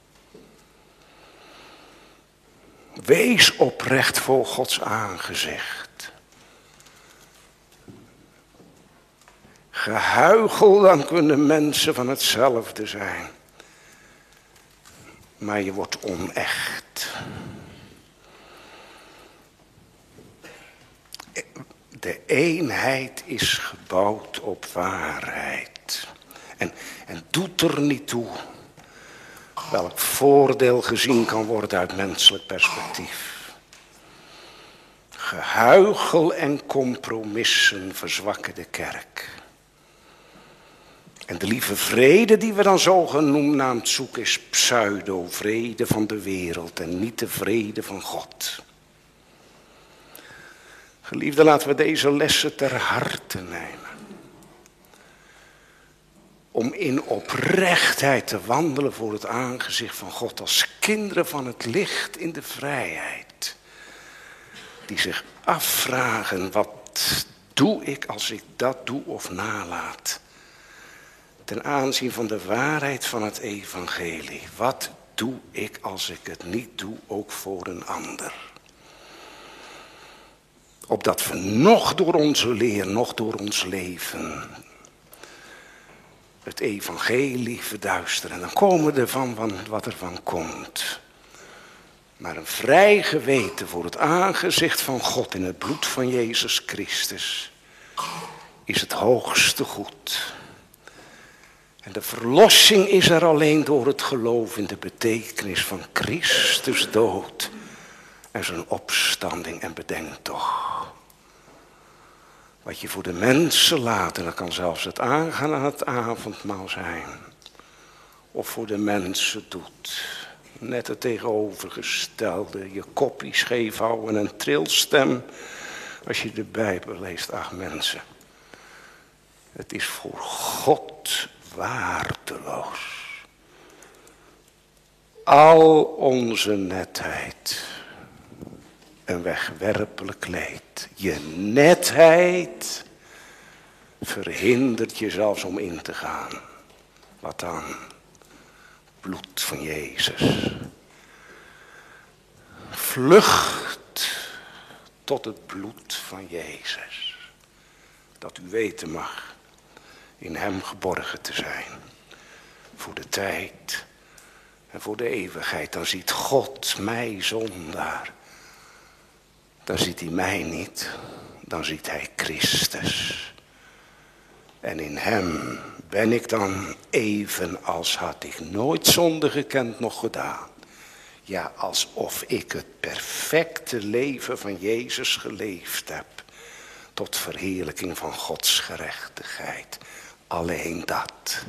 Wees oprecht voor Gods aangezicht. Gehuichel, dan kunnen mensen van hetzelfde zijn. Maar je wordt onecht. De eenheid is gebouwd op waarheid. En, en doet er niet toe welk voordeel gezien kan worden uit menselijk perspectief. Gehuichel en compromissen verzwakken de kerk. En de lieve vrede die we dan zogenaamd zoeken is pseudo-vrede van de wereld en niet de vrede van God. Geliefden, laten we deze lessen ter harte nemen. Om in oprechtheid te wandelen voor het aangezicht van God als kinderen van het licht in de vrijheid. Die zich afvragen, wat doe ik als ik dat doe of nalaat? Ten aanzien van de waarheid van het evangelie. Wat doe ik als ik het niet doe, ook voor een ander? Opdat we nog door onze leer, nog door ons leven het evangelie verduisteren. En dan komen we ervan van wat er van komt. Maar een vrij geweten voor het aangezicht van God in het bloed van Jezus Christus is het hoogste goed. En de verlossing is er alleen door het geloof in de betekenis van Christus dood en zijn opstanding. En bedenk toch, wat je voor de mensen laat, en dat kan zelfs het aangaan aan het avondmaal zijn. of voor de mensen doet. Net het tegenovergestelde. Je kopie scheef houden en een trilstem als je de Bijbel leest. Ach mensen, het is voor God waardeloos. Al onze netheid, een wegwerpelijk leed. Je netheid verhindert je zelfs om in te gaan. Wat dan? Bloed van Jezus. Vlucht tot het bloed van Jezus. Dat u weten mag in hem geborgen te zijn. Voor de tijd en voor de eeuwigheid. Dan ziet God mij zondaar. Dan ziet hij mij niet. Dan ziet hij Christus. En in hem ben ik dan even als had ik nooit zonde gekend nog gedaan. Ja, alsof ik het perfecte leven van Jezus geleefd heb. Tot verheerlijking van Gods gerechtigheid. Alleen dat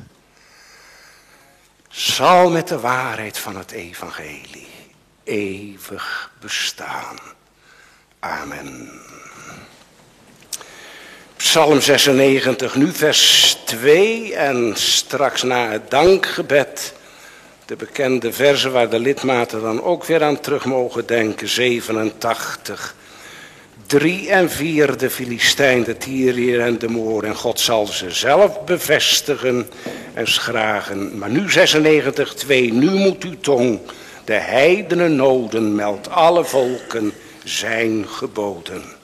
zal met de waarheid van het evangelie eeuwig bestaan. Amen. Psalm zesennegentig, nu vers twee en straks na het dankgebed de bekende verzen waar de lidmaten dan ook weer aan terug mogen denken. zevenentachtig, drie en vier, de Filistijn, de Tyriër en de Moor. En God zal ze zelf bevestigen en schragen. Maar nu zesennegentig, twee, nu moet uw tong de heidenen noden, meldt alle volken zijn geboden.